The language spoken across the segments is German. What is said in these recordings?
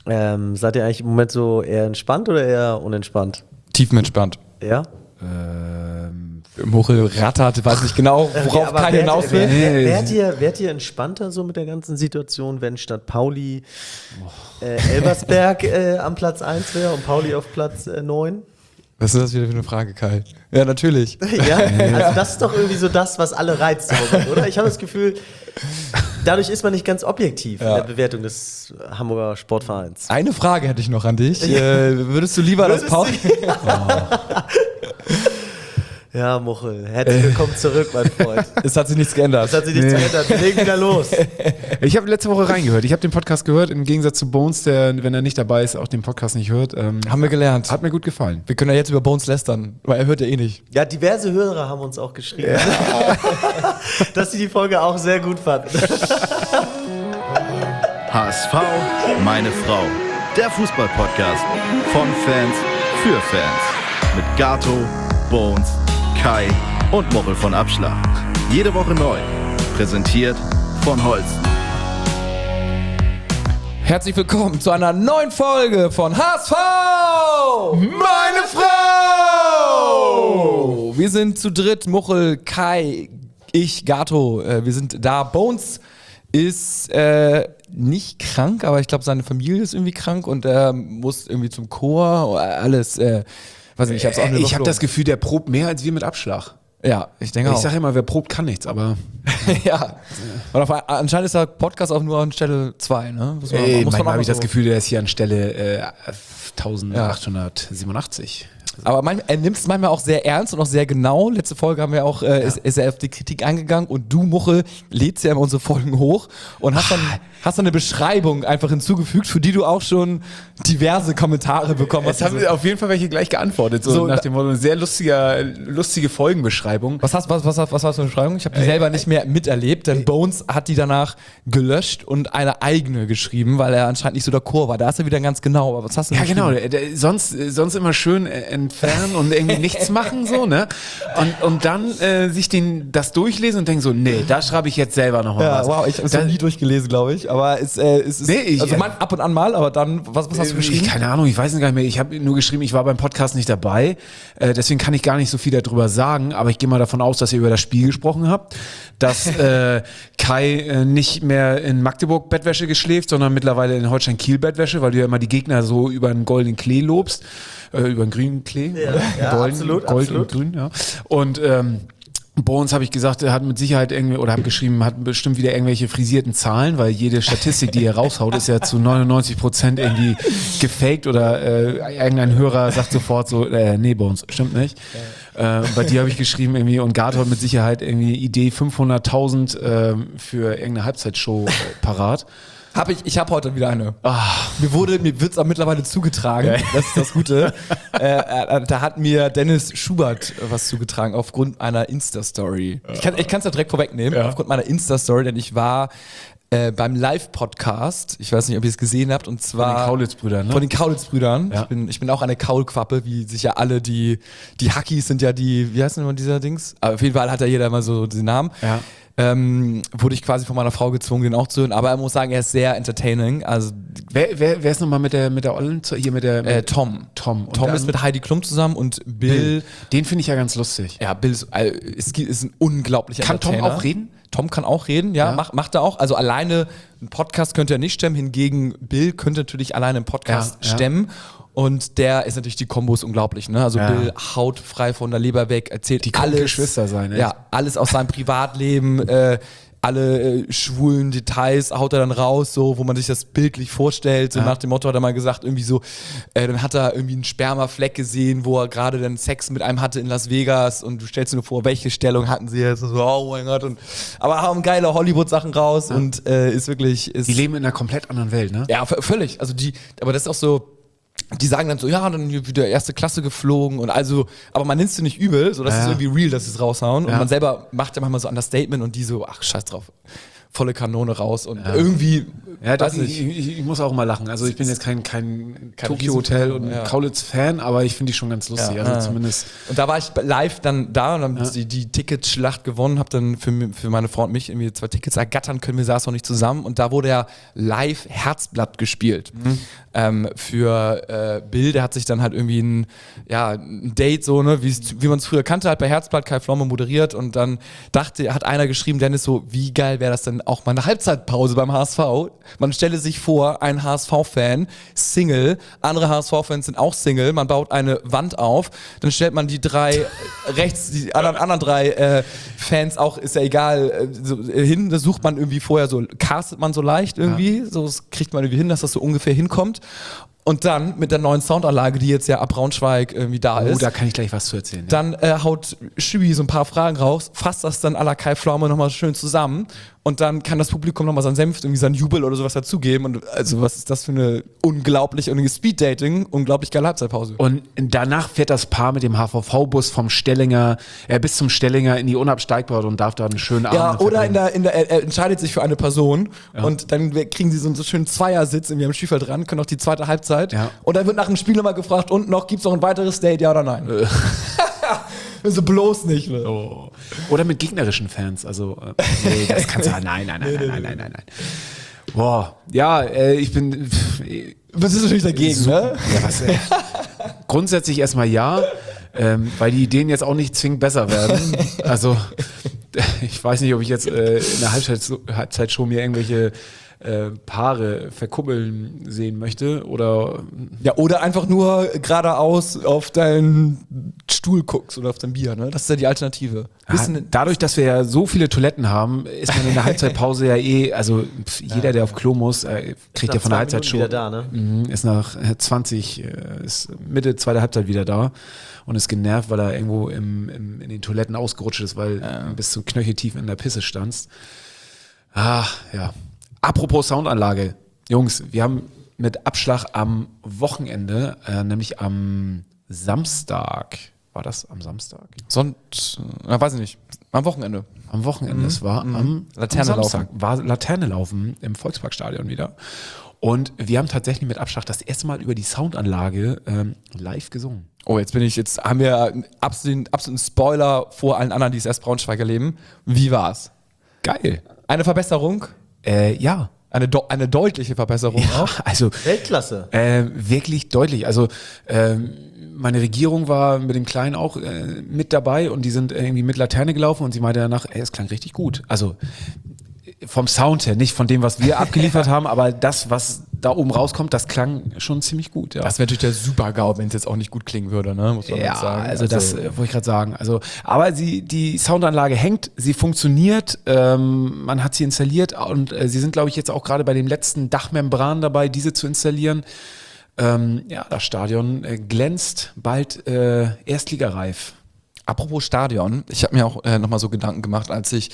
Seid ihr eigentlich im Moment so eher entspannt oder eher unentspannt? Tiefenentspannt. Ja? Muchel rattert, weiß nicht genau, worauf Kai hinaus will. Wärt ihr entspannter so mit der ganzen Situation, wenn statt Pauli Elversberg am Platz 1 wäre und Pauli auf Platz 9? Was ist das wieder für eine Frage, Kai? Ja, natürlich. Ja, also das ist doch irgendwie so das, was alle reizt, oder? Ich habe das Gefühl, dadurch ist man nicht ganz objektiv in der Bewertung des Hamburger Sportvereins. Eine Frage hätte ich noch an dich. Würdest du lieber das Pauli... Ja, Muchel, herzlich willkommen zurück, mein Freund. Es hat sich nichts geändert. Wir legen wieder los. Ich habe letzte Woche reingehört. Ich habe den Podcast gehört, im Gegensatz zu Bones, der, wenn er nicht dabei ist, auch den Podcast nicht hört. Haben wir gelernt. Hat mir gut gefallen. Wir können ja jetzt über Bones lästern, weil er hört ja eh nicht. Ja, diverse Hörer haben uns auch geschrieben, dass sie die Folge auch sehr gut fanden. HSV, meine Frau. Der Fußball-Podcast von Fans für Fans. Mit Gato, Bones, Kai und Muchel von Abschlag. Jede Woche neu. Präsentiert von Holsten. Herzlich willkommen zu einer neuen Folge von HSV! Meine Frau! Wir sind zu dritt, Muchel, Kai, ich, Gato. Wir sind da. Bones ist nicht krank, aber ich glaube, seine Familie ist irgendwie krank und er muss irgendwie zum Chor. Alles, weiß nicht, ich habe das Gefühl, der probt mehr als wir mit Abschlag. Ja, ich denke auch. Ich sage immer, wer probt, kann nichts, aber... Ja. Und anscheinend ist der Podcast auch nur an Stelle 2, ne? Manchmal habe ich das Gefühl, der ist hier an Stelle 1887. Aber er nimmt es manchmal auch sehr ernst und auch sehr genau. Letzte Folge haben wir auch, ist er auf die Kritik eingegangen und du, Muchel, lädst ja immer unsere Folgen hoch und hast dann eine Beschreibung einfach hinzugefügt, für die du auch schon diverse Kommentare bekommen hast. Es haben auf jeden Fall welche gleich geantwortet, so nach dem Motto, eine sehr lustige Folgenbeschreibung. Was hast du für eine Beschreibung? Ich habe die selber nicht mehr miterlebt, denn Bones hat die danach gelöscht und eine eigene geschrieben, weil er anscheinend nicht so d'accord war. Da ist er wieder ganz genau. Aber was hast du denn geschrieben? Genau. Sonst immer schön entfernen und irgendwie nichts machen, so, ne? Und dann sich das durchlesen und denken so, nee, da schreibe ich jetzt selber noch mal was. Wow, ich habe es noch nie durchgelesen, glaube ich. Aber es ist ab und an mal, aber dann, was hast du geschrieben? Keine Ahnung, ich weiß es gar nicht mehr. Ich habe nur geschrieben, ich war beim Podcast nicht dabei. Deswegen kann ich gar nicht so viel darüber sagen, aber ich gehe mal davon aus, dass ihr über das Spiel gesprochen habt, dass Kai nicht mehr in Magdeburg Bettwäsche geschläft, sondern mittlerweile in Holstein-Kiel Bettwäsche, weil du ja immer die Gegner so über einen goldenen Klee lobst. Über einen grünen Klee. Ja, Gold und grün, ja. Und Bones, habe ich gesagt, hat mit Sicherheit irgendwie, oder habe geschrieben, hat bestimmt wieder irgendwelche frisierten Zahlen, weil jede Statistik, die er raushaut, ist ja zu 99% irgendwie gefaked oder irgendein Hörer sagt sofort so, nee, Bones, stimmt nicht. Bei dir habe ich geschrieben irgendwie, und Gato hat mit Sicherheit irgendwie Idee 500.000 für irgendeine Halbzeitshow parat. Ich habe heute wieder eine. Mir wird es auch mittlerweile zugetragen. Das ist das Gute. Da hat mir Dennis Schubert was zugetragen aufgrund einer Insta-Story. Ich kann es ja direkt vorwegnehmen. Aufgrund meiner Insta-Story, denn ich war beim Live-Podcast, ich weiß nicht, ob ihr es gesehen habt, und zwar von den Kaulitz-Brüdern, ne? Von den Kaulitz-Brüdern. Ja. Ich bin auch eine Kaulquappe, wie sicher alle, die Hackies sind ja die, wie heißt denn immer dieser Dings? Aber auf jeden Fall hat ja jeder immer so diesen Namen. Ja. Wurde ich quasi von meiner Frau gezwungen, den auch zu hören. Aber er muss sagen, er ist sehr entertaining. Also wer ist nochmal mit der Ollen? Hier mit der Tom. Tom ist mit Heidi Klum zusammen und Bill. Den finde ich ja ganz lustig. Ja, Bill ist ein unglaublicher Entertainer. Kann Tom auch reden? Tom kann auch reden, ja. Macht er auch. Also alleine einen Podcast könnte er nicht stemmen, hingegen Bill könnte natürlich alleine einen Podcast stemmen. Und der ist natürlich, die Kombo ist unglaublich, ne? Also Bill haut frei von der Leber weg, erzählt die alles. Geschwister sein, ja, alles aus seinem Privatleben, alle schwulen Details haut er dann raus, so, wo man sich das bildlich vorstellt. So nach dem Motto hat er mal gesagt, irgendwie so, dann hat er irgendwie einen Spermafleck gesehen, wo er gerade dann Sex mit einem hatte in Las Vegas und du stellst dir nur vor, welche Stellung hatten sie jetzt? So, oh mein Gott. Aber haben geile Hollywood-Sachen raus und ist wirklich... Die leben in einer komplett anderen Welt, ne? Ja, völlig. Also aber das ist auch so... Die sagen dann so, ja, dann wieder erste Klasse geflogen und also, aber man nimmt es nicht übel, so das ist irgendwie real, dass sie es raushauen und man selber macht ja manchmal so Understatement und die so, ach, scheiß drauf. volle Kanone raus und irgendwie. Ja, ich muss auch mal lachen. Also ich bin jetzt kein Tokyo Hotel und Kaulitz-Fan, aber ich finde die schon ganz lustig. Also zumindest. Und da war ich live dann da und haben die Ticketschlacht gewonnen, habe dann für meine Frau und mich irgendwie 2 Tickets ergattern können. Wir saßen noch nicht zusammen und da wurde ja live Herzblatt gespielt. Für Bill, der hat sich dann halt irgendwie ein Date so, ne, wie man es früher kannte, halt bei Herzblatt, Kai Pflaume moderiert und dann hat einer geschrieben, Dennis, so, wie geil wäre das denn auch mal eine Halbzeitpause beim HSV? Man stelle sich vor, ein HSV-Fan, Single, andere HSV-Fans sind auch Single, man baut eine Wand auf, dann stellt man die 3 rechts, die anderen 3 Fans auch, ist ja egal, hin, das sucht man irgendwie vorher so, castet man so leicht irgendwie, so das kriegt man irgendwie hin, dass das so ungefähr hinkommt. Und dann mit der neuen Soundanlage, die jetzt ja ab Braunschweig irgendwie da ist. Da kann ich gleich was zu erzählen. Dann haut Schübi so ein paar Fragen raus, fasst das dann à la Kai Pflaume nochmal schön zusammen und dann kann das Publikum nochmal seinen Senf, irgendwie seinen Jubel oder sowas dazugeben. Und also was ist das für eine unglaublich Speed-Dating, unglaublich geile Halbzeitpause. Und danach fährt das Paar mit dem HVV-Bus vom Stellinger bis zum Stellinger in die Unabsteigbare und darf da einen schönen Abend verbringen. Oder er entscheidet sich für eine Person und dann kriegen sie so einen schönen Zweiersitz irgendwie am Spielfeld dran, können auch die zweite Halbzeit. Ja. Und dann wird nach dem Spiel nochmal gefragt, und noch, gibt's noch ein weiteres Date, ja oder nein? Also bloß nicht. Ne? Oh. Oder mit gegnerischen Fans. Also, nee, das kannst du. Nein. Boah, ja, ich bin. Was ist natürlich dagegen, ne? Ja, was, grundsätzlich erstmal ja, weil die Ideen jetzt auch nicht zwingend besser werden. Also, ich weiß nicht, ob ich jetzt in der Halbzeitshow mir irgendwelche Paare verkuppeln sehen möchte oder einfach nur geradeaus auf deinen Stuhl guckst oder auf dein Bier, ne? Das ist ja die Alternative. Dadurch, dass wir ja so viele Toiletten haben, ist man in der Halbzeitpause ja also jeder, der auf Klo muss, kriegt ja von der Halbzeit schon. Da, ne? Ist nach 20, ist Mitte zweiter Halbzeit wieder da und ist genervt, weil er irgendwo in den Toiletten ausgerutscht ist, weil bis zum Knöcheltief in der Pisse standst. Apropos Soundanlage, Jungs, wir haben mit Abschlag am Wochenende, nämlich am Samstag, war das am Samstag? Weiß ich nicht, am Wochenende. Am Wochenende, es war am Laternenlaufen. War Laternenlaufen im Volksparkstadion wieder. Und wir haben tatsächlich mit Abschlag das erste Mal über die Soundanlage live gesungen. Oh, jetzt haben wir einen absoluten Spoiler vor allen anderen, die es erst Braunschweig erleben. Wie war's? Geil. Eine Verbesserung? Ja. Eine deutliche Verbesserung auch? Also Weltklasse. Wirklich deutlich. Also meine Regierung war mit dem Kleinen auch mit dabei und die sind irgendwie mit Laterne gelaufen und sie meinte danach, es klang richtig gut. Also vom Sound her, nicht von dem, was wir abgeliefert haben, aber das, was da oben rauskommt, das klang schon ziemlich gut. Ja. Das wäre natürlich der Super-GAU, wenn es jetzt auch nicht gut klingen würde, ne? Muss man jetzt sagen. Also das wollte ich gerade sagen. Also, aber die Soundanlage hängt, sie funktioniert, man hat sie installiert und sie sind, glaube ich, jetzt auch gerade bei den letzten Dachmembranen dabei, diese zu installieren. Das Stadion glänzt bald erstligareif. Apropos Stadion, ich habe mir auch nochmal so Gedanken gemacht, als ich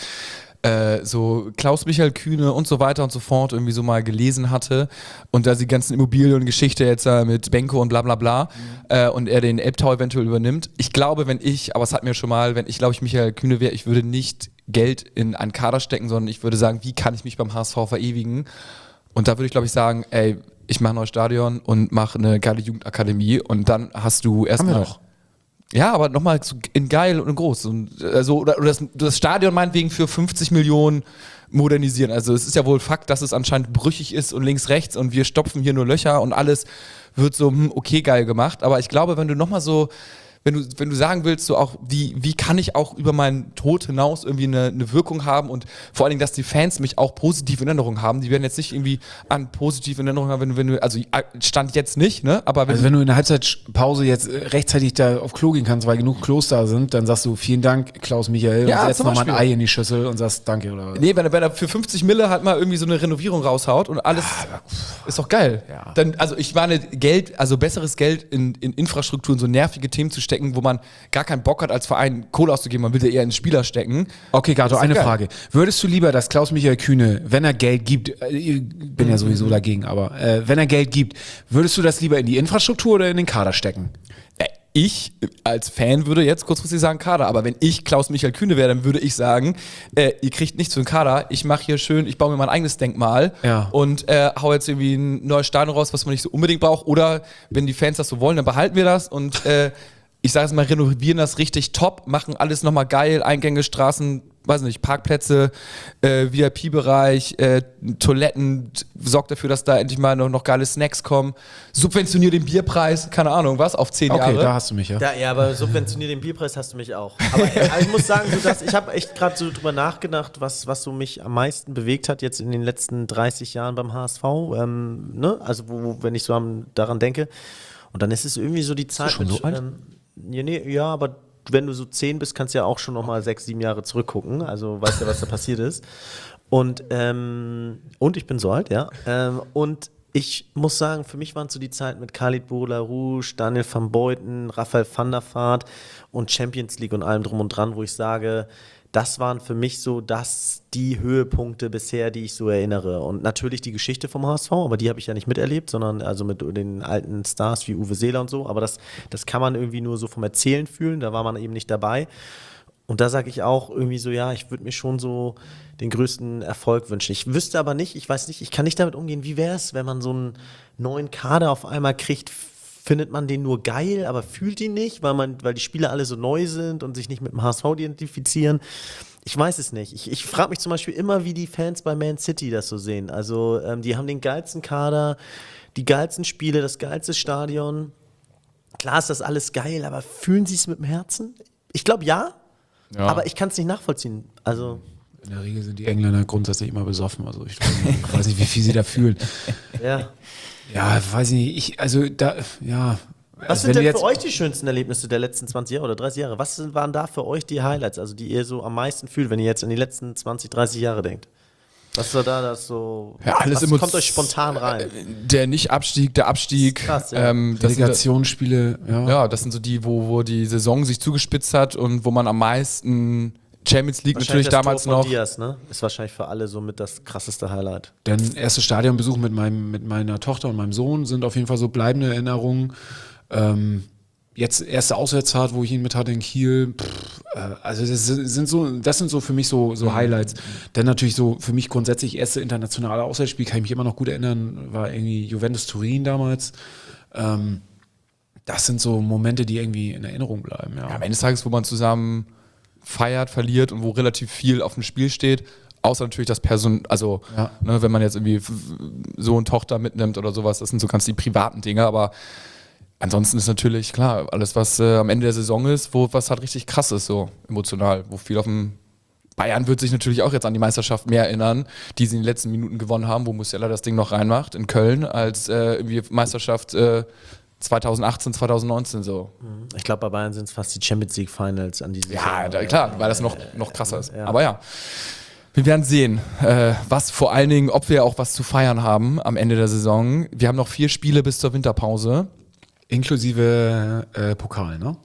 so Klaus-Michael Kühne und so weiter und so fort irgendwie so mal gelesen hatte und da die ganzen Immobiliengeschichte jetzt mit Benko und bla bla bla und er den Elbtau eventuell übernimmt. Ich glaube, wenn ich Michael Kühne wäre, ich würde nicht Geld in einen Kader stecken, sondern ich würde sagen, wie kann ich mich beim HSV verewigen? Und da würde ich, glaube ich, sagen, ey, ich mache ein neues Stadion und mache eine geile Jugendakademie und dann hast du erstmal noch. Ja, aber nochmal in geil und groß. Und, oder das Stadion meinetwegen für 50 Millionen modernisieren. Also es ist ja wohl Fakt, dass es anscheinend brüchig ist und links, rechts und wir stopfen hier nur Löcher und alles wird so okay geil gemacht. Aber ich glaube, wenn du nochmal so, wenn du sagen willst, so auch, wie kann ich auch über meinen Tod hinaus irgendwie eine Wirkung haben und vor allen Dingen, dass die Fans mich auch positiv in Erinnerung haben. Die werden jetzt nicht irgendwie an positive Erinnerungen haben, wenn du, also Stand jetzt nicht, ne? Aber wenn du in der Halbzeitpause jetzt rechtzeitig da auf Klo gehen kannst, weil genug Klos da sind, dann sagst du, vielen Dank, Klaus-Michael, und setzt nochmal ein Ei in die Schüssel und sagst Danke. Oder? Nee, wenn er für 50 Mille halt mal irgendwie so eine Renovierung raushaut und alles, ist doch geil. Ja. Dann, also ich meine, besseres Geld in Infrastruktur, in so nervige Themen zu stecken, wo man gar keinen Bock hat, als Verein Kohle auszugeben, man will ja eher in Spieler stecken. Okay, Gato, eine Frage. Würdest du lieber, dass Klaus-Michael Kühne, wenn er Geld gibt, ich bin ja sowieso dagegen, aber wenn er Geld gibt, würdest du das lieber in die Infrastruktur oder in den Kader stecken? ich als Fan würde jetzt kurzfristig sagen Kader, aber wenn ich Klaus-Michael Kühne wäre, dann würde ich sagen, ihr kriegt nichts für den Kader, ich mache hier schön, ich baue mir mein eigenes Denkmal und hau jetzt irgendwie ein neues Stadion raus, was man nicht so unbedingt braucht, oder wenn die Fans das so wollen, dann behalten wir das und ich sage es mal, renovieren das richtig top, machen alles nochmal geil, Eingänge, Straßen, weiß nicht, Parkplätze, VIP-Bereich, Toiletten, sorgt dafür, dass da endlich mal noch geile Snacks kommen, subventioniert den Bierpreis, keine Ahnung, was, auf 10 Jahre. Okay, da hast du mich, ja. Ja, aber subventioniert den Bierpreis hast du mich auch. Aber ich muss sagen, ich habe echt gerade so drüber nachgedacht, was so mich am meisten bewegt hat jetzt in den letzten 30 Jahren beim HSV, ne? Also wenn ich so daran denke. Und dann ist es irgendwie so die Zeit. Ist schon so alt? Ja, aber wenn du so 10 bist, kannst du ja auch schon nochmal 6, 7 Jahre zurückgucken. Also weißt ja, was da passiert ist. Und ich bin so alt, ja. Und ich muss sagen, für mich waren so die Zeit mit Khalid Boularouche, Daniel van Beuten, Raphael van der Vaart und Champions League und allem drum und dran, wo ich sage, das waren für mich so die Höhepunkte bisher, die ich so erinnere. Und natürlich die Geschichte vom HSV, aber die habe ich ja nicht miterlebt, sondern also mit den alten Stars wie Uwe Seeler und so. Aber das kann man irgendwie nur so vom Erzählen fühlen, da war man eben nicht dabei. Und da sage ich auch irgendwie so, ja, ich würde mir schon so den größten Erfolg wünschen. Ich wüsste aber nicht, ich weiß nicht, ich kann nicht damit umgehen, wie wäre es, wenn man so einen neuen Kader auf einmal kriegt. Findet man den nur geil, aber fühlt ihn nicht, weil die Spieler alle so neu sind und sich nicht mit dem HSV identifizieren? Ich weiß es nicht. Ich frage mich zum Beispiel immer, wie die Fans bei Man City das so sehen. Also die haben den geilsten Kader, die geilsten Spiele, das geilste Stadion. Klar ist das alles geil, aber fühlen sie es mit dem Herzen? Ich glaube ja, aber ich kann es nicht nachvollziehen. Also in der Regel sind die Engländer grundsätzlich immer besoffen. Also ich weiß nicht, wie viel sie da fühlen. Ja. Ja, weiß ich nicht. Was sind denn für euch die schönsten Erlebnisse der letzten 20 Jahre oder 30 Jahre? Was waren da für euch die Highlights, also die ihr so am meisten fühlt, wenn ihr jetzt an die letzten 20, 30 Jahre denkt? Was war da das so? Ja, alles was kommt euch spontan rein? Der Nicht-Abstieg, der Abstieg. Krass, ja. Relegationsspiele, Ja, das sind so die, wo die Saison sich zugespitzt hat und wo man am meisten Champions League natürlich damals Tor von noch. Diaz, ne? Ist wahrscheinlich für alle so mit das krasseste Highlight. Der erste Stadionbesuch mit meiner Tochter und meinem Sohn sind auf jeden Fall so bleibende Erinnerungen. Jetzt erste Auswärtsfahrt, wo ich ihn mit hatte in Kiel. Also das sind so für mich so Highlights. Dann natürlich so für mich grundsätzlich erste internationale Auswärtsspiel, kann ich mich immer noch gut erinnern, war irgendwie Juventus Turin damals. Das sind so Momente, die irgendwie in Erinnerung bleiben. Ja. Ja, am Ende des Tages, wo man zusammen feiert, verliert und wo relativ viel auf dem Spiel steht, außer natürlich das ne, wenn man jetzt irgendwie Sohn, Tochter mitnimmt oder sowas, das sind so ganz die privaten Dinge, aber ansonsten ist natürlich klar, alles was am Ende der Saison ist, was halt richtig krass ist, so emotional, wo viel auf dem Bayern wird sich natürlich auch jetzt an die Meisterschaft mehr erinnern, die sie in den letzten Minuten gewonnen haben, wo Musiala das Ding noch reinmacht in Köln, als irgendwie Meisterschaft 2018, 2019 so. Ich glaube, bei Bayern sind es fast die Champions League Finals an diesem Ja, klar, weil das noch krasser ist. Ja. Aber ja, wir werden sehen, was vor allen Dingen, ob wir auch was zu feiern haben am Ende der Saison. Wir haben noch 4 Spiele bis zur Winterpause. Inklusive Pokal, ne?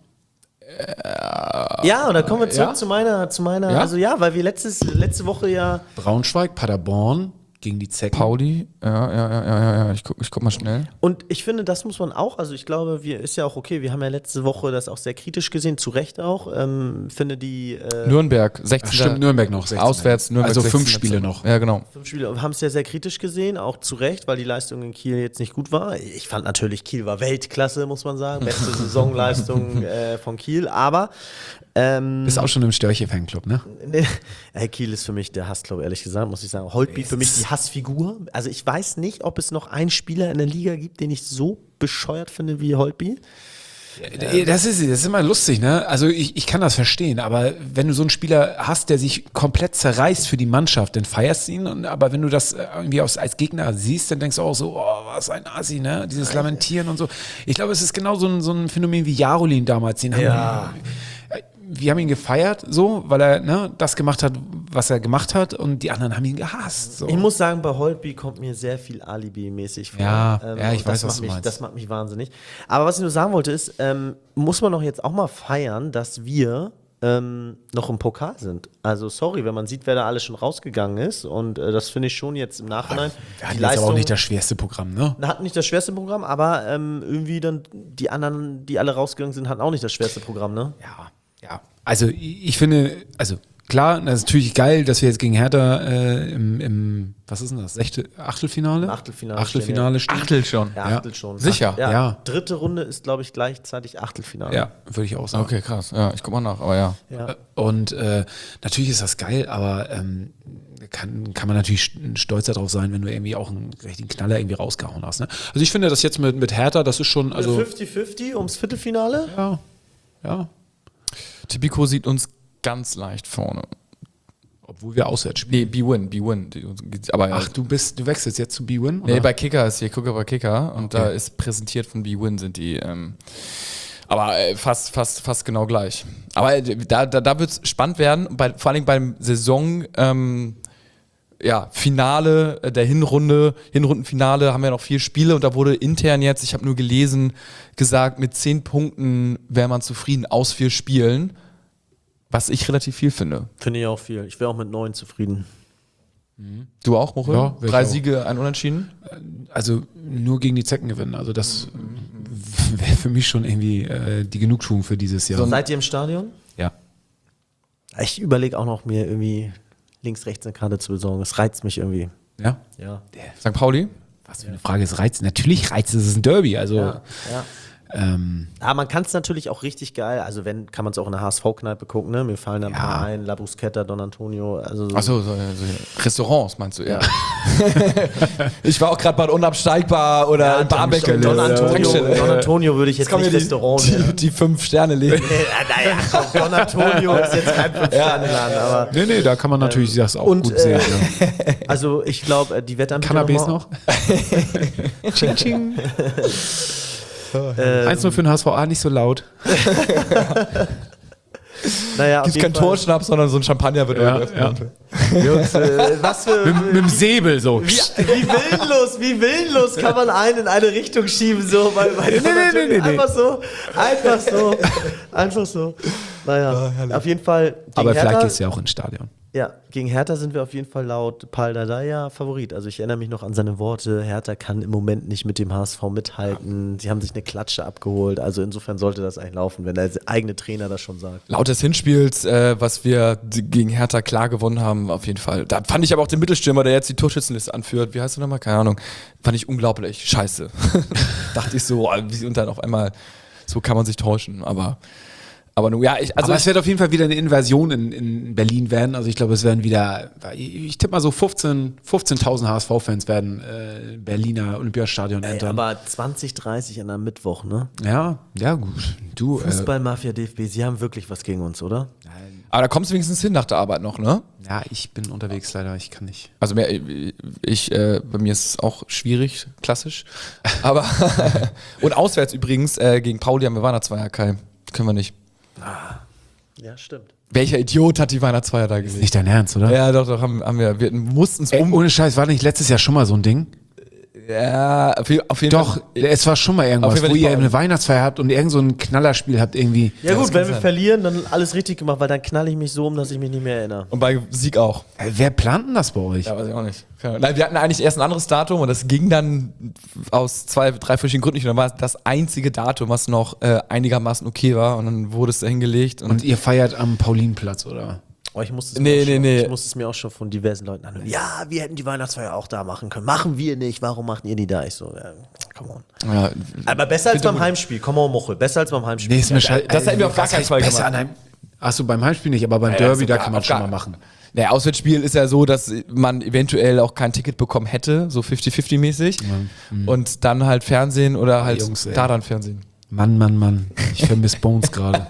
Ja, und dann kommen wir zurück zu meiner, Ja? also ja, weil wir letzte Woche ja Braunschweig, Paderborn gegen die Zecken. Pauli, ja, ich guck mal schnell. Und ich finde, das muss man auch, also ich glaube, ist ja auch okay, wir haben ja letzte Woche das auch sehr kritisch gesehen, zu Recht auch, finde die Nürnberg, 16. Stimmt, Nürnberg noch, 16. Auswärts, Nürnberg. Also 5 16. Spiele noch. Ja, genau. 5 Spiele, haben es ja sehr kritisch gesehen, auch zu Recht, weil die Leistung in Kiel jetzt nicht gut war. Ich fand natürlich, Kiel war Weltklasse, muss man sagen, beste Saisonleistung von Kiel, aber Bist auch schon im Störche-Fanclub, ne? Kiel ist für mich der Hassclub, ehrlich gesagt, muss ich sagen. Holtby für mich die Hassfigur. Also ich weiß nicht, ob es noch einen Spieler in der Liga gibt, den ich so bescheuert finde wie Holtby. Das ist immer lustig, ne? Also ich kann das verstehen, aber wenn du so einen Spieler hast, der sich komplett zerreißt für die Mannschaft, dann feierst du ihn, aber wenn du das irgendwie als Gegner siehst, dann denkst du auch so, oh, was ein Assi, ne? Dieses Lamentieren und so. Ich glaube, es ist genau so ein Phänomen wie Jarolin damals. Wir haben ihn gefeiert, so, weil er das gemacht hat, was er gemacht hat, und die anderen haben ihn gehasst. So. Ich muss sagen, bei Holtby kommt mir sehr viel Alibi-mäßig vor. Ja, ich weiß, was du meinst. Das macht mich wahnsinnig. Aber was ich nur sagen wollte ist, muss man doch jetzt auch mal feiern, dass wir noch im Pokal sind. Also sorry, wenn man sieht, wer da alles schon rausgegangen ist und das finde ich schon jetzt im Nachhinein. Wir hatten jetzt aber auch nicht das schwerste Programm, ne? Hatten nicht das schwerste Programm, aber irgendwie dann die anderen, die alle rausgegangen sind, hatten auch nicht das schwerste Programm, ne? Ja. Also ich finde, also klar, das ist natürlich geil, dass wir jetzt gegen Hertha im was ist denn das, Achtelfinale? Achtelfinale stehen. Achtel schon. Ja, Achtel schon. Sicher? Ja. Dritte Runde ist, glaube ich, gleichzeitig Achtelfinale. Ja, würde ich auch sagen. Okay, krass. Ja, ich guck mal nach, aber ja. Und natürlich ist das geil, aber kann man natürlich stolz darauf sein, wenn du irgendwie auch einen richtigen Knaller irgendwie rausgehauen hast. Ne? Also ich finde das jetzt mit Hertha, das ist schon, also 50-50 ums Viertelfinale? Ja. Tipico sieht uns ganz leicht vorne. Obwohl wir auswärts spielen. Nee, B-Win. Aber ja. Ach, du wechselst jetzt zu B-Win? Nee, bei Kicker ist hier, gucke bei Kicker und da ist präsentiert von B-Win sind die, aber fast genau gleich. Aber da wird es spannend werden, vor allem beim Saison, Finale der Hinrundenfinale haben wir noch 4 Spiele und da wurde intern jetzt, ich habe nur gelesen, gesagt, mit 10 Punkten wäre man zufrieden aus 4 Spielen. Was ich relativ viel finde. Finde ich auch viel. Ich wäre auch mit 9 zufrieden. Du auch, Mochel? Ja, 3 Siege, ein Unentschieden? Also nur gegen die Zecken gewinnen. Also das wäre für mich schon irgendwie die Genugtuung für dieses Jahr. Seid ihr im Stadion? Ja. Ich überlege auch noch, mir irgendwie links, rechts eine Karte zu besorgen. Das reizt mich irgendwie. Ja? Ja. St. Pauli? Was für eine Frage ist Reiz? Natürlich reizt es, ist ein Derby. Also Ja. Aber man kann es natürlich auch richtig geil, also kann man es auch in der HSV-Kneipe gucken, ne? Mir fallen da ein paar ein, La Bruschetta, Don Antonio, also Achso, so Restaurants meinst du, ja. Ich war auch gerade bei Unabsteigbar oder Barbeck. Don Antonio würde ich jetzt nicht Restaurant die 5-Sterne-Läden. Naja, Don Antonio ist jetzt kein 5-Sterne-Laden, aber Nee, da kann man natürlich das auch gut sehen. Ja. also ich glaube, die Wettanbieter Cannabis noch? Ching, ching. 1-0 für den HSVA, nicht so laut. Naja, Gibt kein Torschnaps, sondern so ein Champagner wird eröffnet. Jungs, was für... Mit dem Säbel so. Wie willenlos kann man einen in eine Richtung schieben, so, Nee. Einfach so. Naja, auf jeden Fall. Aber vielleicht gehst du ja auch ins Stadion. Ja, gegen Hertha sind wir auf jeden Fall laut Pal Dardai Favorit. Also ich erinnere mich noch an seine Worte. Hertha kann im Moment nicht mit dem HSV mithalten. Sie haben sich eine Klatsche abgeholt. Also insofern sollte das eigentlich laufen, wenn der eigene Trainer das schon sagt. Laut des Hinspiels, was wir gegen Hertha klar gewonnen haben, auf jeden Fall. Da fand ich aber auch den Mittelstürmer, der jetzt die Torschützenliste anführt. Wie heißt er nochmal? Keine Ahnung. Fand ich unglaublich. Scheiße. Dachte ich so, und dann auf einmal, so kann man sich täuschen. Aber nun, ja, aber es wird auf jeden Fall wieder eine Inversion in Berlin werden. Also ich glaube, es werden wieder, ich tippe mal so 15.000 HSV-Fans werden Berliner Olympiastadion entern. Aber 20:30 an einem Mittwoch, ne? Ja, gut. Du, Fußballmafia DFB, sie haben wirklich was gegen uns, oder? Aber da kommst du wenigstens hin nach der Arbeit noch, ne? Ja, ich bin unterwegs leider, ich kann nicht. Also bei mir ist es auch schwierig, klassisch. Aber und auswärts übrigens, gegen Pauli haben wir Weihnachtsfeier, Kai. Können wir nicht. Ja, stimmt. Welcher Idiot hat die Weihnachtsfeier da gesehen? Nicht dein Ernst, oder? Ja, doch, haben wir. Wir mussten es Ohne Scheiß, war nicht letztes Jahr schon mal so ein Ding? Ja, auf jeden Fall. Doch, es war schon mal irgendwas, wo ihr eine Weihnachtsfeier habt und irgend so ein Knallerspiel habt irgendwie. Ja gut, wenn wir verlieren, dann alles richtig gemacht, weil dann knall ich mich so dass ich mich nicht mehr erinnere. Und bei Sieg auch. Wer plant denn das bei euch? Ja, weiß ich auch nicht. Nein, wir hatten eigentlich erst ein anderes Datum und das ging dann aus 2, 3 verschiedenen Gründen nicht. Und dann war es das einzige Datum, was noch einigermaßen okay war und dann wurde es da hingelegt. Und ihr feiert am Paulinenplatz, oder? Oh, ich musste es mir auch schon von diversen Leuten anhören. Ja, wir hätten die Weihnachtsfeier auch da machen können. Machen wir nicht. Warum macht ihr die da? Ich so, ja, come on. Ja, aber besser als beim Heimspiel. Come on, Mochel. Besser als beim Heimspiel. Nee, das hätten wir auf gar keinen Fall gemacht. Achso, beim Heimspiel nicht, aber beim Derby, da kann man schon mal machen. Naja, Auswärtsspiel ist ja so, dass man eventuell auch kein Ticket bekommen hätte, so 50-50-mäßig. Und dann halt Fernsehen oder halt da dann Fernsehen. Mann. Ich vermisse Bones gerade.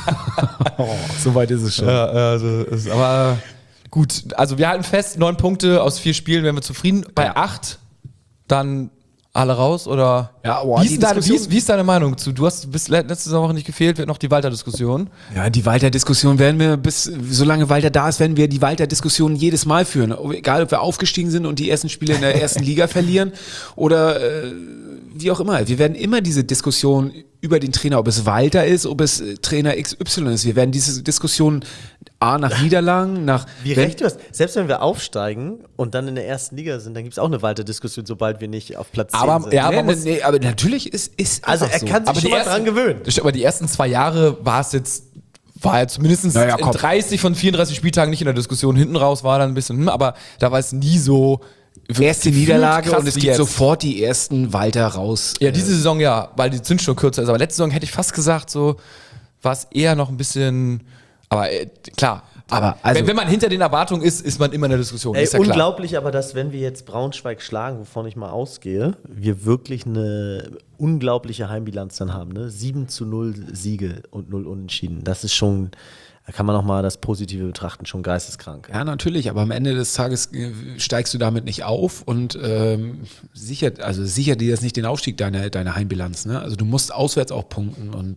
So weit ist es schon. Ja, also aber gut. Also wir halten fest, 9 Punkte aus 4 Spielen, wären wir zufrieden. Bei 8 dann alle raus oder? Ja, wie ist deine Meinung zu? Du bist letzte Woche nicht gefehlt, wird noch die Walter-Diskussion. Ja, die Walter-Diskussion werden wir solange Walter da ist, werden wir die Walter-Diskussion jedes Mal führen. Egal, ob wir aufgestiegen sind und die ersten Spiele in der ersten Liga verlieren oder wie auch immer. Wir werden immer diese Diskussion über den Trainer, ob es Walter ist, ob es Trainer XY ist. Wir werden diese Diskussion nach Niederlagen, Wie recht du hast. Selbst wenn wir aufsteigen und dann in der ersten Liga sind, dann gibt es auch eine Walter-Diskussion, sobald wir nicht auf Platz 10 sind. Ja, aber natürlich ist also einfach er kann sich Aber schon die mal dran gewöhnen. Aber die ersten 2 Jahre war er zumindest in 30 von 34 Spieltagen nicht in der Diskussion. Hinten raus war dann ein bisschen, aber da war es nie so. Erste Niederlage krass und es wie gibt jetzt. sofort die ersten Walter raus. Ja, diese Saison ja, weil die Zündschnur kürzer ist. Aber letzte Saison hätte ich fast gesagt, so war es eher noch ein bisschen. Aber klar. Aber also, wenn man hinter den Erwartungen ist man immer in der Diskussion. Ey, ist ja klar. unglaublich aber, dass wenn wir jetzt Braunschweig schlagen, wovon ich mal ausgehe, wir wirklich eine unglaubliche Heimbilanz dann haben. Ne? 7-0 Siege und 0 Unentschieden. Das ist schon, da kann man auch mal das Positive betrachten, schon geisteskrank. ja, natürlich, aber am Ende des Tages steigst du damit nicht auf und sichert dir das nicht den Aufstieg deiner Heimbilanz. Ne? Also du musst auswärts auch punkten und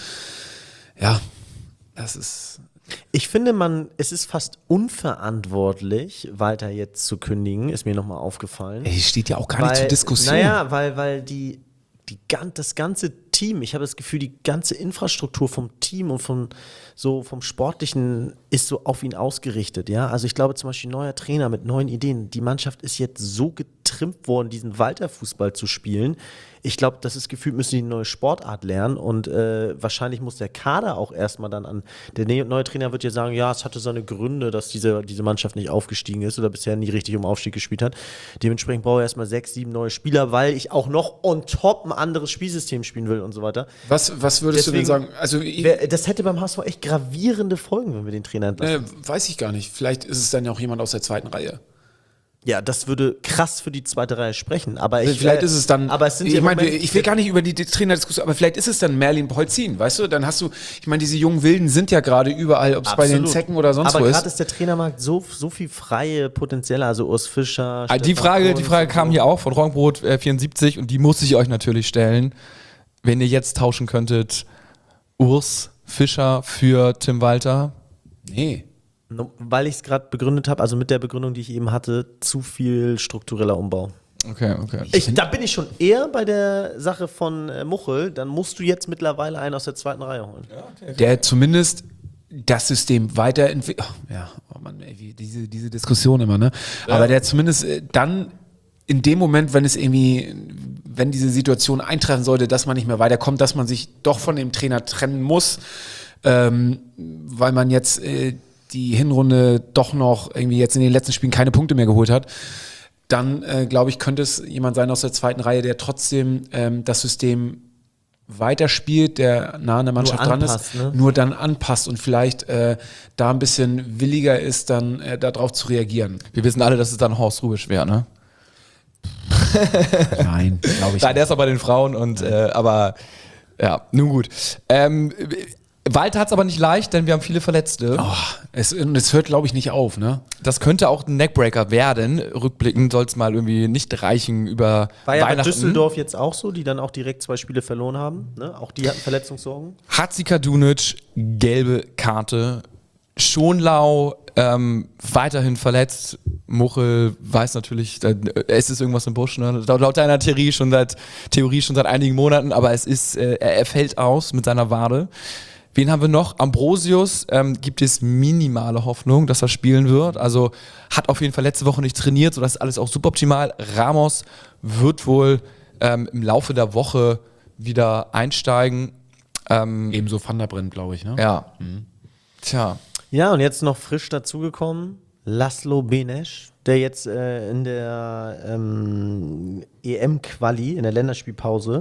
ja, das ist. Ich finde, es ist fast unverantwortlich, Walter jetzt zu kündigen, ist mir nochmal aufgefallen. Ey, steht ja auch gar nicht zur Diskussion. Naja, weil das ganze Team, ich habe das Gefühl, die ganze Infrastruktur vom Team und vom Sportlichen ist so auf ihn ausgerichtet. Ja? Also ich glaube zum Beispiel, neuer Trainer mit neuen Ideen, die Mannschaft ist jetzt so getrimmt worden, diesen Walter-Fußball zu spielen. Ich glaube, das ist gefühlt, müssen die eine neue Sportart lernen und wahrscheinlich muss der Kader auch erstmal dann der neue Trainer wird ja sagen, ja, es hatte seine Gründe, dass diese Mannschaft nicht aufgestiegen ist oder bisher nie richtig um Aufstieg gespielt hat. Dementsprechend brauche ich erstmal 6, 7 neue Spieler, weil ich auch noch on top ein anderes Spielsystem spielen will und so weiter. Was würdest du denn sagen? Also das hätte beim HSV echt gravierende Folgen, wenn wir den Trainer entlassen. weiß ich gar nicht. Vielleicht ist es dann ja auch jemand aus der zweiten Reihe. Ja, das würde krass für die zweite Reihe sprechen. Aber Vielleicht ist es dann. Aber es sind ich meine, ich will gar nicht über die Trainerdiskussion, aber vielleicht ist es dann Merlin Polzin, weißt du? Dann hast du, ich meine, diese jungen Wilden sind ja gerade überall, ob es bei den Zecken oder sonst wo ist. Aber gerade ist der Trainermarkt so viel freie Potenziale, also Urs Fischer. Die Frage kam hier auch von Rongbrot 74 und die muss ich euch natürlich stellen. Wenn ihr jetzt tauschen könntet, Urs Fischer für Tim Walter? Nee. Weil ich es gerade begründet habe, also mit der Begründung, die ich eben hatte, zu viel struktureller Umbau. Okay. Da bin ich schon eher bei der Sache von Muchel, dann musst du jetzt mittlerweile einen aus der zweiten Reihe holen. Ja, okay. Der zumindest das System weiterentwickelt. Ja, oh Mann, ey, diese Diskussion immer, ne? Ja. Aber der zumindest dann in dem Moment, wenn diese Situation eintreffen sollte, dass man nicht mehr weiterkommt, dass man sich doch von dem Trainer trennen muss, weil man jetzt die Hinrunde doch noch irgendwie jetzt in den letzten Spielen keine Punkte mehr geholt hat, dann glaube ich, könnte es jemand sein aus der zweiten Reihe, der trotzdem das System weiterspielt, der nah an der Mannschaft dran ist, nur dann anpasst und vielleicht da ein bisschen williger ist, dann darauf zu reagieren. Wir wissen alle, dass es dann Horst Rubisch wäre, ne? Nein, glaube ich Nein, der ist aber bei den Frauen und aber ja, nun gut. Walter hat es aber nicht leicht, denn wir haben viele Verletzte. Es hört, glaube ich, nicht auf, ne? Das könnte auch ein Neckbreaker werden. Rückblickend soll es mal irgendwie nicht reichen über War ja bei Weihnachten. Düsseldorf jetzt auch so, die dann auch direkt 2 Spiele verloren haben. Ne? Auch die hatten Verletzungssorgen. Hatzikadunic, gelbe Karte. Schonlau weiterhin verletzt. Muchel weiß natürlich, es ist irgendwas im Busch. Ne? Laut deiner Theorie schon seit einigen Monaten, aber er fällt aus mit seiner Wade. Wen haben wir noch? Ambrosius gibt es minimale Hoffnung, dass er spielen wird. Also hat auf jeden Fall letzte Woche nicht trainiert, sodass ist alles auch suboptimal. Ramos wird wohl im Laufe der Woche wieder einsteigen. Ebenso Van der Brenn, glaube ich, ne? Ja. Tja. Ja, und jetzt noch frisch dazugekommen, Laszlo Benesch, der jetzt in der EM-Quali, in der Länderspielpause,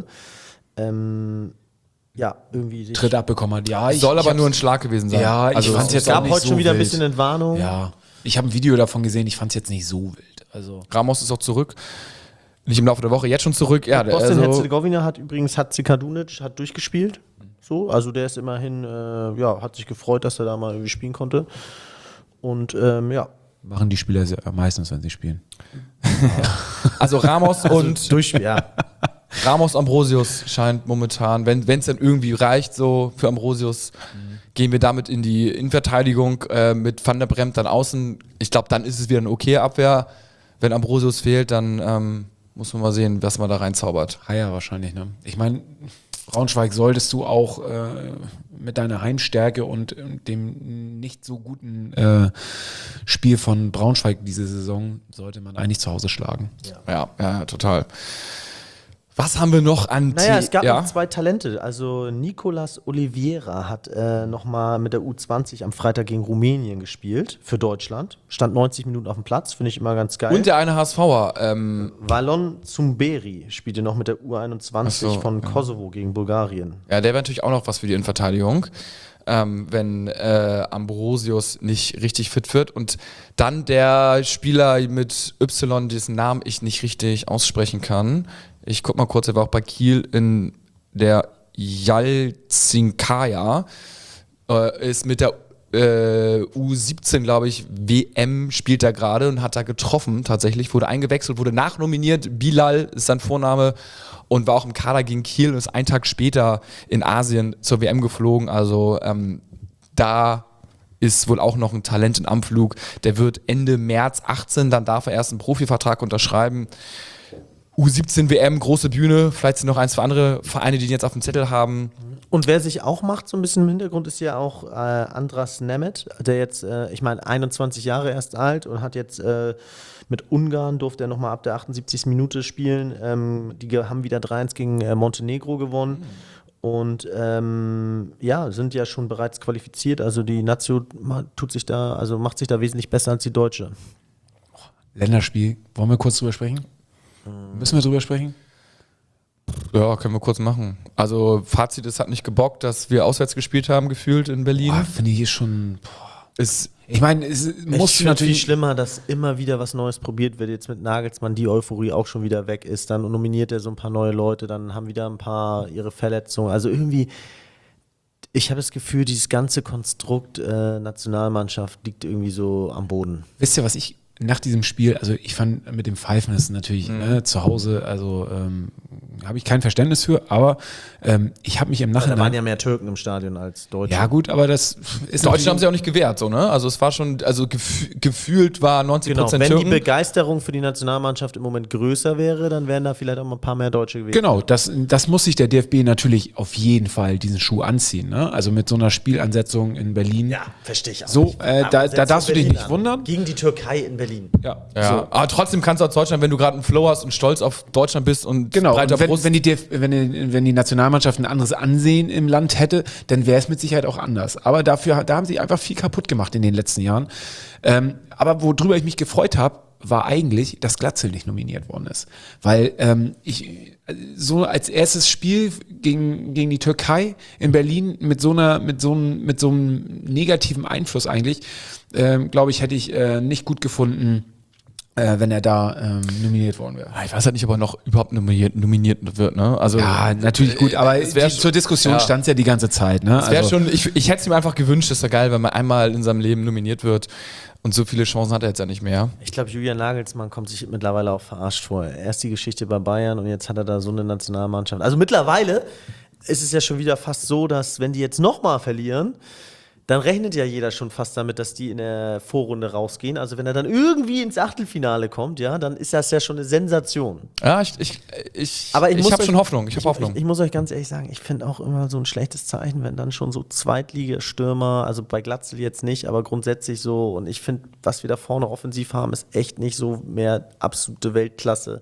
irgendwie sich Tritt abbekommen hat. Ja, Soll aber nur ein Schlag gewesen sein. Ja, ich fand es jetzt gab auch nicht heute so schon wieder ein wild. bisschen Entwarnung. Ja, ich habe ein Video davon gesehen, ich fand es jetzt nicht so wild. Also Ramos ist auch zurück. Nicht im Laufe der Woche, jetzt schon zurück. Ja, Bosnien-Herzegowina hat übrigens Hatzikadunic durchgespielt. So, also der ist immerhin, hat sich gefreut, dass er da mal irgendwie spielen konnte. Und machen die Spieler meistens, wenn sie spielen. Also Ramos und Ramos Ambrosius scheint momentan, wenn es dann irgendwie reicht, so für Ambrosius, gehen wir damit in die Innenverteidigung mit Van der Bremt dann außen. Ich glaube, dann ist es wieder eine okay Abwehr. Wenn Ambrosius fehlt, dann muss man mal sehen, was man da reinzaubert. Haier wahrscheinlich, ne? Ich meine, Braunschweig solltest du auch mit deiner Heimstärke und dem nicht so guten Spiel von Braunschweig diese Saison, sollte man eigentlich zu Hause schlagen. Ja, total. Was haben wir noch an Naja, es gab noch 2 Talente. Also Nicolas Oliveira hat nochmal mit der U20 am Freitag gegen Rumänien gespielt für Deutschland. Stand 90 Minuten auf dem Platz, finde ich immer ganz geil. Und der eine HSVer. Valon Zumberi spielte noch mit der U21 von Kosovo gegen Bulgarien. Ja, der wäre natürlich auch noch was für die Innenverteidigung, wenn Ambrosius nicht richtig fit wird. Und dann der Spieler mit Y, dessen Namen ich nicht richtig aussprechen kann. Ich guck mal kurz, er war auch bei Kiel in der Jalzinkaya, ist mit der U17, glaube ich, WM spielt er gerade und hat da getroffen tatsächlich, wurde eingewechselt, wurde nachnominiert, Bilal ist sein Vorname und war auch im Kader gegen Kiel und ist einen Tag später in Asien zur WM geflogen, also da ist wohl auch noch ein Talent in Anflug, der wird Ende März 18, dann darf er erst einen Profivertrag unterschreiben. U17 WM, große Bühne, vielleicht sind noch 1, 2 andere Vereine, die jetzt auf dem Zettel haben. Und wer sich auch macht, so ein bisschen im Hintergrund, ist ja auch Andras Nemeth, der jetzt, 21 Jahre erst alt und hat jetzt mit Ungarn, durfte er nochmal ab der 78. Minute spielen. Die haben wieder 3-1 gegen Montenegro gewonnen. Und sind ja schon bereits qualifiziert. Also die Nazio macht sich da wesentlich besser als die Deutsche. Länderspiel, wollen wir kurz drüber sprechen? Müssen wir drüber sprechen? Ja, können wir kurz machen. Also Fazit, es hat nicht gebockt, dass wir auswärts gespielt haben, gefühlt in Berlin. Finde ich hier schon... Ich finde es viel schlimmer, dass immer wieder was Neues probiert wird. Jetzt mit Nagelsmann die Euphorie auch schon wieder weg ist. Dann nominiert er so ein paar neue Leute, dann haben wieder ein paar ihre Verletzungen. Also irgendwie, ich habe das Gefühl, dieses ganze Konstrukt Nationalmannschaft liegt irgendwie so am Boden. Wisst ihr, was ich nach diesem Spiel, also ich fand mit dem Pfeifen ist natürlich zu Hause, also habe ich kein Verständnis für, aber ich habe mich im Nachhinein... Da waren ja mehr Türken im Stadion als Deutsche. Ja gut, aber das ist... Deutsche haben sich auch nicht gewehrt, so, ne? Also es war schon, also gefühlt war 90% Genau, wenn Türken. die Begeisterung für die Nationalmannschaft im Moment größer wäre, dann wären da vielleicht auch mal ein paar mehr Deutsche gewesen. Genau, das muss sich der DFB natürlich auf jeden Fall diesen Schuh anziehen, ne? Also mit so einer Spielansetzung in Berlin. Ja, verstehe ich auch so, nicht. Da darfst du dich nicht wundern. Gegen die Türkei in Berlin. Ja. Ja. Aber trotzdem kannst du aus Deutschland, wenn du gerade einen Flow hast und stolz auf Deutschland bist und genau, breiter und Brust. wenn die Nationalmannschaft ein anderes Ansehen im Land hätte, dann wäre es mit Sicherheit auch anders. Aber da haben sie einfach viel kaputt gemacht in den letzten Jahren. Aber worüber ich mich gefreut habe, war eigentlich, dass Glatzel nicht nominiert worden ist. Weil so als erstes Spiel gegen die Türkei in Berlin mit so einem negativen Einfluss eigentlich, glaube ich, hätte ich nicht gut gefunden, wenn er da nominiert worden wäre. Ich weiß halt nicht, ob er noch überhaupt nominiert wird, ne? Also, ja, natürlich gut, aber zur Diskussion stand es ja die ganze Zeit, ne? Es wäre schon, ich hätte es ihm einfach gewünscht, das ist ja geil, wenn man einmal in seinem Leben nominiert wird und so viele Chancen hat er jetzt ja nicht mehr. Ich glaube, Julian Nagelsmann kommt sich mittlerweile auch verarscht vor. Erst die Geschichte bei Bayern und jetzt hat er da so eine Nationalmannschaft. Also mittlerweile ist es ja schon wieder fast so, dass wenn die jetzt nochmal verlieren, dann rechnet ja jeder schon fast damit, dass die in der Vorrunde rausgehen. Also wenn er dann irgendwie ins Achtelfinale kommt, ja, dann ist das ja schon eine Sensation. Ja, ich habe schon Hoffnung. Ich habe Hoffnung. Ich muss euch ganz ehrlich sagen, ich finde auch immer so ein schlechtes Zeichen, wenn dann schon so Zweitligastürmer, also bei Glatzel jetzt nicht, aber grundsätzlich so. Und ich finde, was wir da vorne offensiv haben, ist echt nicht so mehr absolute Weltklasse.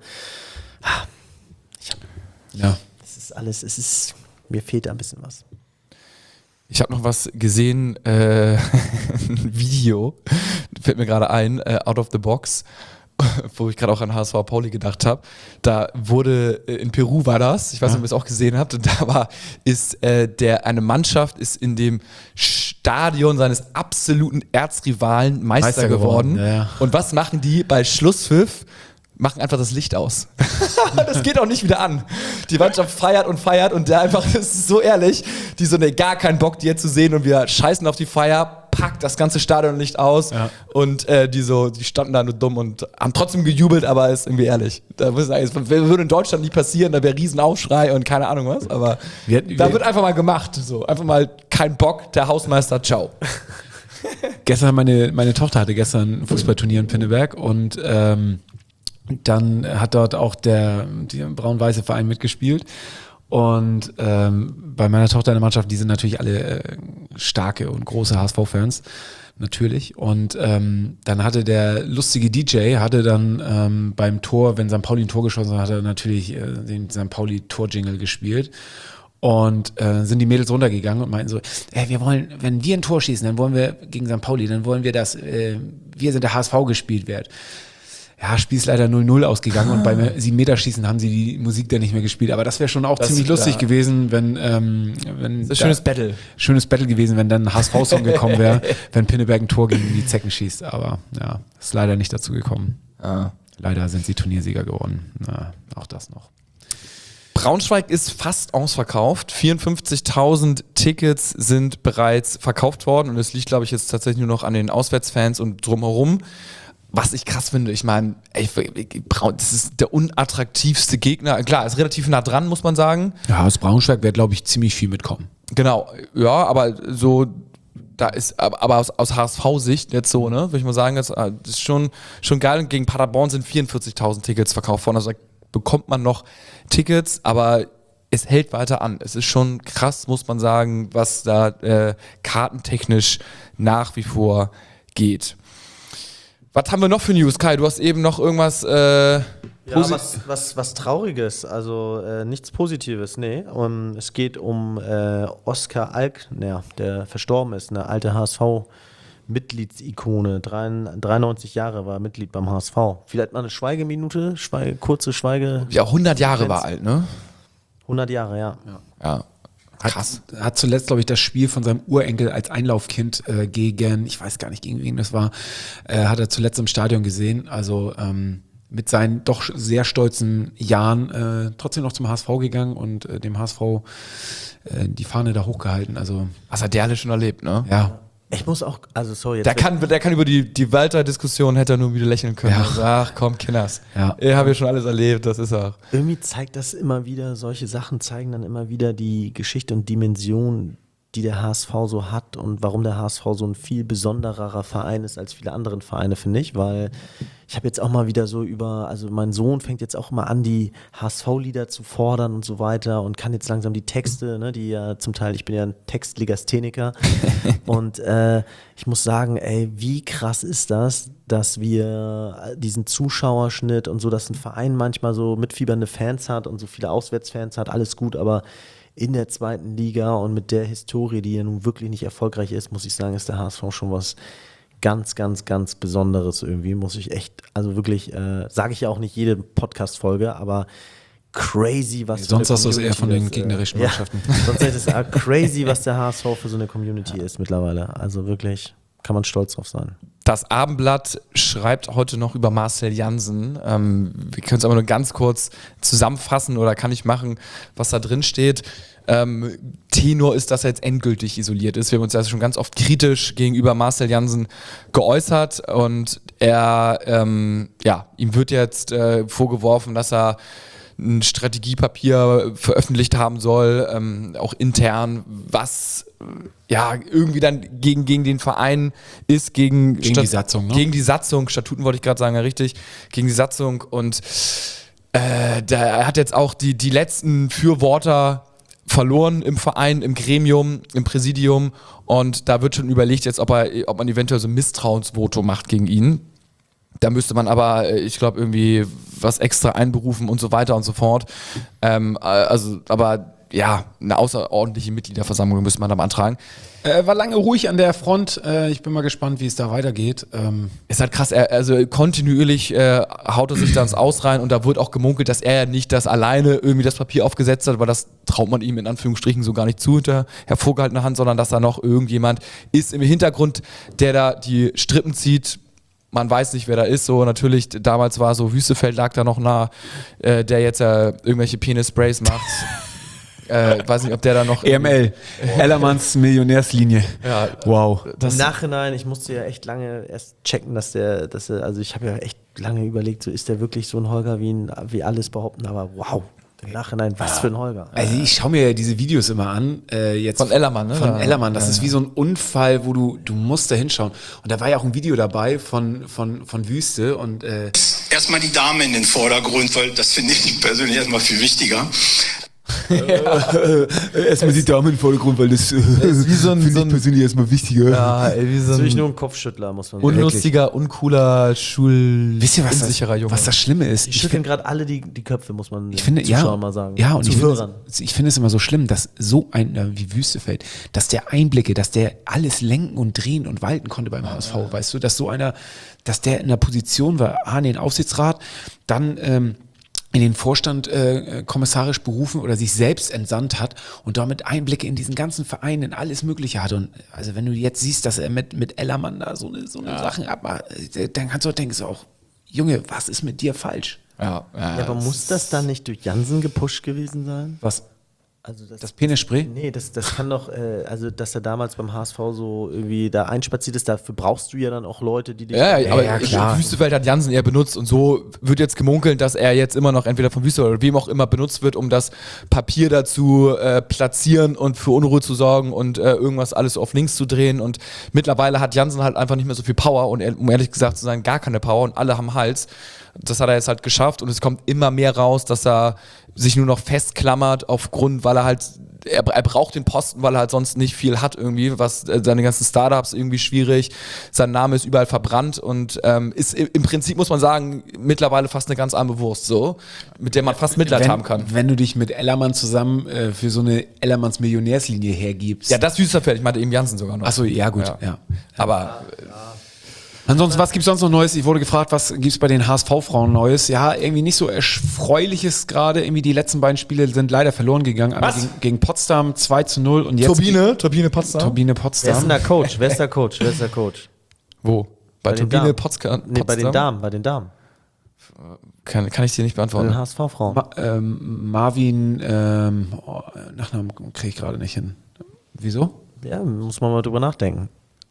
Es ist alles, mir fehlt da ein bisschen was. Ich habe noch was gesehen, ein Video, fällt mir gerade ein, Out of the Box, wo ich gerade auch an HSV Pauli gedacht habe. Da wurde, in Peru war das, ich weiß nicht, ob ihr es auch gesehen habt, und da eine Mannschaft ist in dem Stadion seines absoluten Erzrivalen Meister geworden. Ja. Und was machen die bei Schlusspfiff? Machen einfach das Licht aus. Das geht auch nicht wieder an. Die Mannschaft feiert und der einfach, das ist so ehrlich, die so, gar keinen Bock, die jetzt zu sehen und wir scheißen auf die Feier, packt das ganze Stadionlicht aus und die standen da nur dumm und haben trotzdem gejubelt, aber ist irgendwie ehrlich. Da muss ich sagen, das würde in Deutschland nicht passieren, da wäre Riesenaufschrei und keine Ahnung was, aber da wird einfach mal gemacht, so, einfach mal kein Bock, der Hausmeister, ciao. Meine Tochter hatte gestern ein Fußballturnier in Pinneberg und dann hat dort auch der braun-weiße Verein mitgespielt Und bei meiner Tochter in der Mannschaft, die sind natürlich alle starke und große HSV-Fans, natürlich. Und dann hatte der lustige DJ, beim Tor, wenn St. Pauli ein Tor geschossen hat, hat er natürlich den St. Pauli-Tor-Jingle gespielt. Und sind die Mädels runtergegangen und meinten so, wir wollen, wenn wir ein Tor schießen, dann wollen wir gegen St. Pauli, dann wollen wir, dass wir sind der HSV gespielt wird. Ja, Spiel ist leider 0-0 ausgegangen und beim 7-Meter-Schießen haben sie die Musik dann nicht mehr gespielt. Aber das wäre schon auch ziemlich lustig gewesen, wenn das ist schönes Battle. Schönes Battle gewesen, wenn dann ein HSV-Song gekommen wäre, wenn Pinneberg ein Tor gegen die Zecken schießt. Aber ja, ist leider nicht dazu gekommen. Leider sind sie Turniersieger geworden. Auch das noch. Braunschweig ist fast ausverkauft. 54.000 Tickets sind bereits verkauft worden und es liegt, glaube ich, jetzt tatsächlich nur noch an den Auswärtsfans und drumherum. Was ich krass finde, ich meine, das ist der unattraktivste Gegner. Klar, ist relativ nah dran, muss man sagen. Ja, aus Braunschweig wird, glaube ich, ziemlich viel mitkommen. Genau, ja, aber so, da ist, aber aus HSV-Sicht jetzt so, ne, würde ich mal sagen, das ist schon geil. Und gegen Paderborn sind 44.000 Tickets verkauft worden. Also da bekommt man noch Tickets, aber es hält weiter an. Es ist schon krass, muss man sagen, was da kartentechnisch nach wie vor geht. Was haben wir noch für News, Kai? Du hast eben noch irgendwas was Trauriges, also nichts Positives, nee. Es geht um Oskar Alkner, der verstorben ist, eine alte HSV-Mitgliedsikone. 93 Jahre war Mitglied beim HSV. Vielleicht mal eine Schweigeminute, kurze Schweige. Ja, 100 Jahre war alt, ne? 100 Jahre, ja. Krass. Hat zuletzt, glaube ich, das Spiel von seinem Urenkel als Einlaufkind gegen, ich weiß gar nicht, gegen wen das war, hat er zuletzt im Stadion gesehen. Also mit seinen doch sehr stolzen Jahren trotzdem noch zum HSV gegangen und dem HSV die Fahne da hochgehalten. Also, was hat der alles schon erlebt, ne? Ja. Ich muss auch, also sorry. Der kann über die Walter-Diskussion hätte er nur wieder lächeln können. Ja. Also, ach komm, Kinders. Ja. Ich habe ja schon alles erlebt, das ist auch. Irgendwie zeigt das immer wieder, solche Sachen zeigen dann immer wieder die Geschichte und Dimension, die der HSV so hat und warum der HSV so ein viel besondererer Verein ist als viele andere Vereine, finde ich, weil ich habe jetzt auch mal wieder so also mein Sohn fängt jetzt auch mal an, die HSV-Lieder zu fordern und so weiter und kann jetzt langsam die Texte, ne, die ja zum Teil, ich bin ja ein Textlegastheniker und ich muss sagen, ey, wie krass ist das, dass wir diesen Zuschauerschnitt und so, dass ein Verein manchmal so mitfiebernde Fans hat und so viele Auswärtsfans hat, alles gut, aber in der zweiten Liga und mit der Historie, die ja nun wirklich nicht erfolgreich ist, muss ich sagen, ist der HSV schon was ganz, ganz, ganz Besonderes irgendwie, muss ich echt, also wirklich, sage ich ja auch nicht jede Podcast-Folge, aber crazy, was sonst hast du es eher von den gegnerischen Mannschaften. Ja, sonst ist es crazy, was der HSV für so eine Community ist mittlerweile. Also wirklich, kann man stolz drauf sein. Das Abendblatt schreibt heute noch über Marcel Jansen. Wir können es aber nur ganz kurz zusammenfassen oder kann ich machen, was da drin steht. Tenor ist, dass er jetzt endgültig isoliert ist. Wir haben uns ja schon ganz oft kritisch gegenüber Marcel Jansen geäußert und ihm wird jetzt vorgeworfen, dass er ein Strategiepapier veröffentlicht haben soll, auch intern, was irgendwie dann gegen den Verein ist, gegen die Satzung, ne? Gegen die Satzung, Statuten wollte ich gerade sagen, ja richtig, gegen die Satzung und er hat jetzt auch die letzten Fürworter verloren im Verein, im Gremium, im Präsidium und da wird schon überlegt jetzt, ob man eventuell so ein Misstrauensvotum macht gegen ihn. Da müsste man aber, ich glaube, irgendwie was extra einberufen und so weiter und so fort. Eine außerordentliche Mitgliederversammlung müsste man da beantragen. War lange ruhig an der Front. Ich bin mal gespannt, wie es da weitergeht. Ist halt krass, kontinuierlich haut er sich da ins Aus rein und da wird auch gemunkelt, dass er nicht das alleine irgendwie das Papier aufgesetzt hat, weil das traut man ihm in Anführungsstrichen so gar nicht zu hinter hervorgehaltener Hand, sondern dass da noch irgendjemand ist im Hintergrund, der da die Strippen zieht. Man weiß nicht, wer da ist. So natürlich, damals war so Hüstefeld lag da noch nah, der jetzt irgendwelche Penis-Sprays macht. Weiß nicht, ob der da noch... EML, Ellermanns Millionärslinie. Ja, wow. Im Nachhinein, ich musste ja echt lange erst checken, also ich habe ja echt lange überlegt, so ist der wirklich so ein Holger, wie alles behaupten, aber wow. Im Nachhinein, was für ein Holger. Also ich schaue mir ja diese Videos immer an. Jetzt von Ellermann, ne? Von Ellermann. Das ist wie so ein Unfall, wo du musst da hinschauen. Und da war ja auch ein Video dabei von Wüste. Und erstmal die Dame in den Vordergrund, weil das finde ich persönlich erstmal viel wichtiger. Erstmal die Damen im Vordergrund, weil das wie so ein- finde so ich ein- persönlich erstmal wichtiger. Ja, ey, wie so Natürlich nur ein ein Kopfschüttler, muss man sagen. unlustiger, uncooler, Wisst ihr, unsicherer Junge. was das Schlimme ist? Die schütteln gerade alle die Köpfe, muss man Ich finde, Zuschauern ja, mal sagen. ja, und Zuhörern. ich finde es immer so schlimm, dass so ein wie Wüstefeld, dass der Einblicke, dass der alles lenken und drehen und walten konnte beim HSV, weißt du, dass so einer, dass der in der Position war, in den Aufsichtsrat, dann in den Vorstand kommissarisch berufen oder sich selbst entsandt hat und damit Einblicke in diesen ganzen Verein, in alles Mögliche hat. Und also wenn du jetzt siehst, dass er mit Ellermann da so eine Sachen abmacht, dann kannst du denken, so auch, Junge, was ist mit dir falsch? Ja, Ja, aber muss das dann nicht durch Jansen gepusht gewesen sein? Was? Also Das Penisspray? Nee, das kann doch, also dass er damals beim HSV so irgendwie da einspaziert ist, dafür brauchst du ja dann auch Leute, die dich. Ja, aber ja, klar. Wüstefeld hat Jansen eher benutzt und so wird jetzt gemunkelt, dass er jetzt immer noch entweder von Wüstefeld oder wem auch immer benutzt wird, um das Papier dazu platzieren und für Unruhe zu sorgen und irgendwas alles auf links zu drehen und mittlerweile hat Jansen halt einfach nicht mehr so viel Power und um ehrlich gesagt zu sagen, gar keine Power und alle haben Hals. Das hat er jetzt halt geschafft und es kommt immer mehr raus, dass er sich nur noch festklammert weil er halt, er braucht den Posten, weil er halt sonst nicht viel hat irgendwie, was seine ganzen Startups irgendwie schwierig, sein Name ist überall verbrannt und ist im Prinzip, muss man sagen, mittlerweile fast eine ganz arme Wurst so, mit der man fast Mitleid haben kann. Wenn du dich mit Ellermann zusammen für so eine Ellermanns Millionärslinie hergibst. Ja, das Wüstefeld, ich meinte eben Jansen sogar noch. Achso, ja gut, Ja. ja. Aber Ansonsten, was gibt's sonst noch Neues? Ich wurde gefragt, was gibt's bei den HSV-Frauen Neues? Ja, irgendwie nicht so Erfreuliches gerade. Irgendwie die letzten beiden Spiele sind leider verloren gegangen. Einmal gegen Potsdam 2-0 und jetzt Turbine Potsdam? Turbine Wer ist denn Potsdam. der Coach? Wer ist der Coach? Wer ist der Coach? Wo? Bei den Turbine Damen. Potsdam? Nee, bei den Damen, bei den Damen. Kann ich dir nicht Bei beantworten. den HSV-Frauen. Marvin, Nachnamen kriege ich gerade nicht hin. Wieso? Ja, muss man mal drüber nachdenken.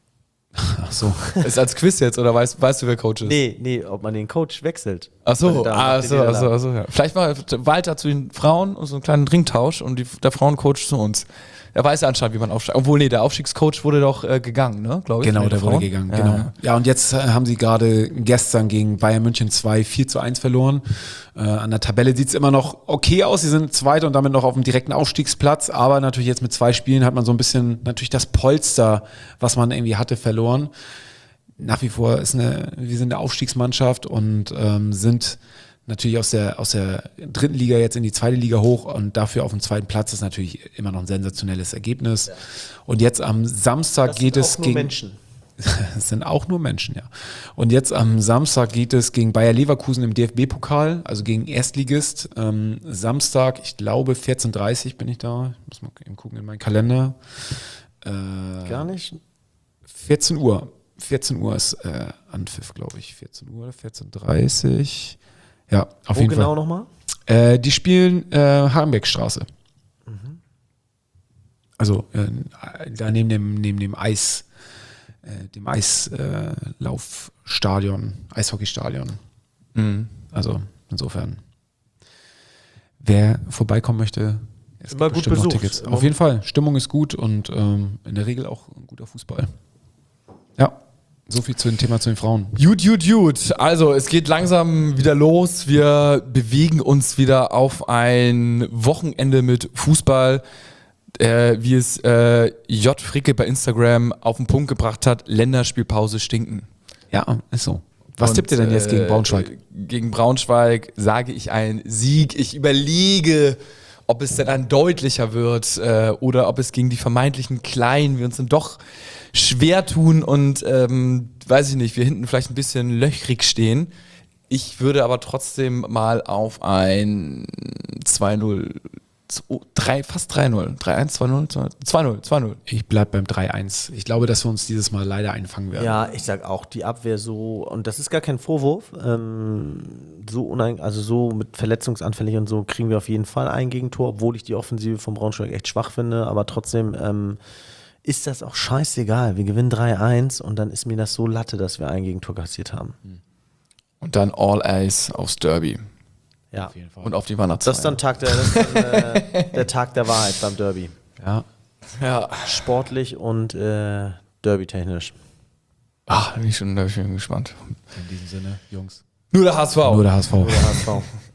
Ach so. Ist als Quiz jetzt oder weißt du, wer Coach ist? Nee, ob man den Coach wechselt. Ach Bei so, den Damen, nach den Niederlagen. ja. Vielleicht mal Walter zu den Frauen und so einen kleinen Ringtausch und der Frauencoach zu uns. Er weiß ja anscheinend, wie man aufsteigt. Obwohl, nee, der Aufstiegscoach wurde doch gegangen, ne, glaube ich. Genau, Nee, der wurde Frauen. gegangen, Ja. genau. Ja, und jetzt haben sie gerade gestern gegen Bayern München 4-1 verloren. An der Tabelle sieht's immer noch okay aus. Sie sind Zweiter und damit noch auf dem direkten Aufstiegsplatz. Aber natürlich jetzt mit 2 Spielen hat man so ein bisschen natürlich das Polster, was man irgendwie hatte, verloren. Nach wie vor wir sind eine Aufstiegsmannschaft und sind natürlich aus der dritten Liga jetzt in die zweite Liga hoch und dafür auf dem zweiten Platz ist natürlich immer noch ein sensationelles Ergebnis. Ja. Und jetzt am Samstag geht es gegen Menschen. Es sind auch nur Menschen, ja. Und jetzt am Samstag geht es gegen Bayer Leverkusen im DFB-Pokal, also gegen Erstligist. Samstag, ich glaube 14:30 bin ich da. Ich muss mal eben gucken in meinen Kalender. Gar nicht? 14 Uhr. 14 Uhr ist Anpfiff, glaube ich. 14 Uhr, 14:30. Ja, auf Wo jeden genau Fall. nochmal? Die spielen Hagenbeckstraße. Also da neben dem Eislaufstadion, Eishockeystadion. Also insofern, wer vorbeikommen möchte, es Immer gibt gut bestimmt noch besucht. Tickets. Immer Auf jeden Fall, Stimmung ist gut und in der Regel auch ein guter Fußball. Ja, so viel zu dem Thema zu den Frauen. Gut. Also, es geht langsam wieder los. Wir bewegen uns wieder auf ein Wochenende mit Fußball, wie es J. Fricke bei Instagram auf den Punkt gebracht hat. Länderspielpause stinken. Ja, ist so. Was Und, tippt ihr denn jetzt gegen Braunschweig? Gegen Braunschweig sage ich einen Sieg. Ich überlege, ob es denn ein deutlicher wird oder ob es gegen die vermeintlichen Kleinen wir uns dann doch schwer tun und weiß ich nicht, wir hinten vielleicht ein bisschen löchrig stehen. Ich würde aber trotzdem mal auf ein 2-0, fast 3-0, 3-1, 2-0, 2-0. Ich bleib beim 3-1. Ich glaube, dass wir uns dieses Mal leider einfangen werden. Ja, ich sag auch, die Abwehr so, und das ist gar kein Vorwurf, so mit verletzungsanfällig und so kriegen wir auf jeden Fall ein Gegentor, obwohl ich die Offensive von Braunschweig echt schwach finde, aber trotzdem ist das auch scheißegal. Wir gewinnen 3-1 und dann ist mir das so Latte, dass wir ein Gegentor kassiert haben. Und dann All Eyes aufs Derby. Ja. Auf jeden Fall. Und auf die Weihnachtsfeier. Das ist dann der Tag der Wahrheit beim Derby. Ja. Ja. Sportlich und derbytechnisch. Da bin ich schon gespannt. In diesem Sinne, Jungs. Nur der HSV. Nur der HSV. Der HSV.